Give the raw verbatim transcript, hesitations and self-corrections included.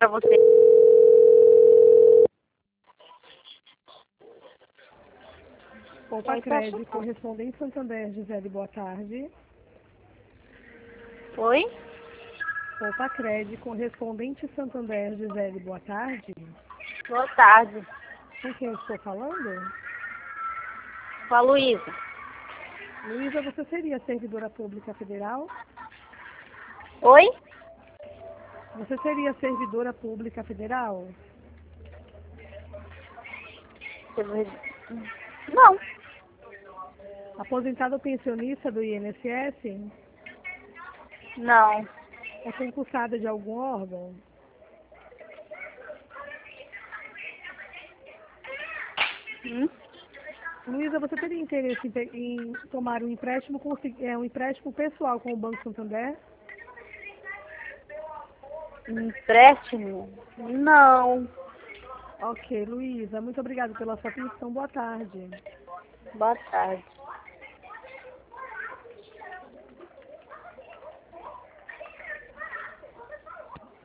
para você. Poupa Crédito, correspondente Santander, Gisele, boa tarde. Oi? Poupa Crédito, correspondente Santander, Gisele, boa tarde. Boa tarde. Com quem eu estou falando? Com a Luísa. Luísa, você seria servidora pública federal? Oi? Você seria servidora pública federal? Não. Aposentada ou pensionista do I N S S? Não. É concursada de algum órgão? Hum? Luísa, você teria interesse em, pe- em tomar um empréstimo, consi- é, um empréstimo pessoal com o Banco Santander? Empréstimo? Não. Ok, Luísa, muito obrigada pela sua atenção. Boa tarde. Boa tarde.